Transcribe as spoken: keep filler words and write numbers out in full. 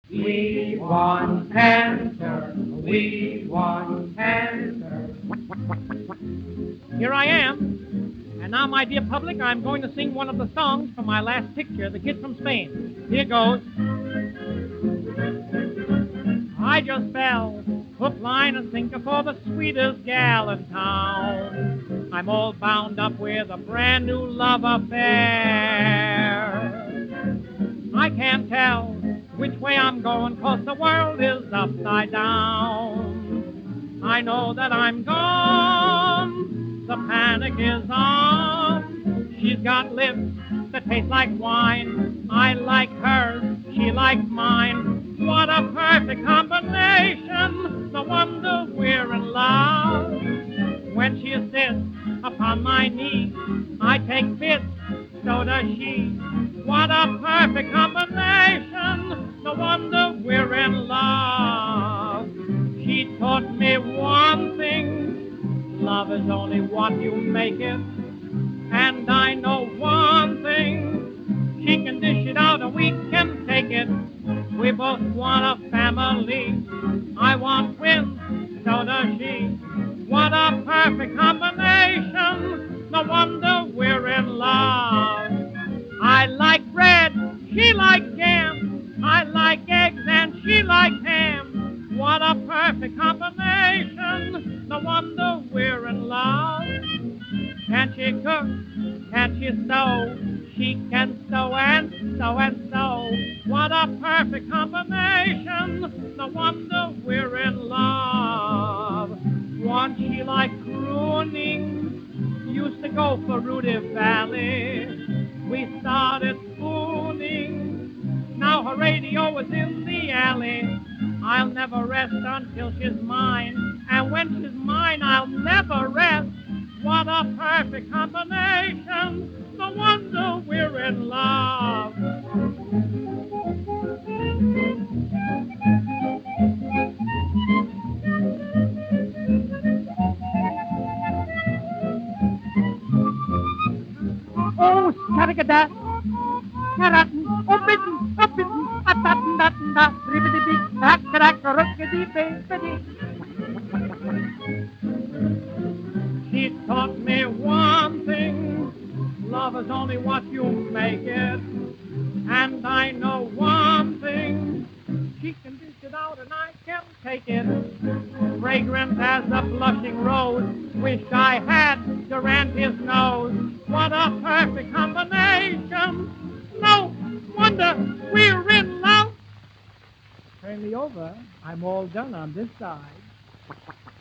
We want cancer. We want cancer. Here I am. And now, my dear public, I'm going to sing one of the songs from my last picture, The Kid from Spain. Here goes. I just fell, hook, line, and sinker for the sweetest gal in town. I'm all bound up with a brand new love affair. I can't tell which way I'm going, 'cause the world is upside down. I know that I'm gone, the panic is on. She's got lips that taste like wine. I like hers, she likes mine. What a perfect combination, no wonder we're in love. When she sits upon my knee, I take fits, so does she. What a perfect combination, no wonder we're in love. She taught me one thing, love is only what you make it. And I know one thing, she can dish it out and we can take it. We both want a family, I want twins, so does she. What a perfect combination, no wonder we're in love. I like bread, she likes jam. I like eggs and she likes ham. What a perfect combination, no wonder we're in love. Can she cook? Can she sew? She can sew and sew and sew. What a perfect combination, no wonder we're in love. Once she liked crooning, used to go for Rudy Valley. We started spooning, now her radio is in the alley. I'll never rest until she's mine, and when she's mine, I'll never rest. What a perfect combination, no wonder we're in love. Oh, scaragada, scaratton, obbitten, obbitten, a tatten, datten, da, ribbity big, hack, crack, rockety, baby. She taught me one thing, love is only what you make it. And I know one thing, she can dish it out and I can take it. Fragrant as a blushing rose, wish I had Durante's nose. What a perfect combination, no wonder we're in love. Turn me over, I'm all done on this side.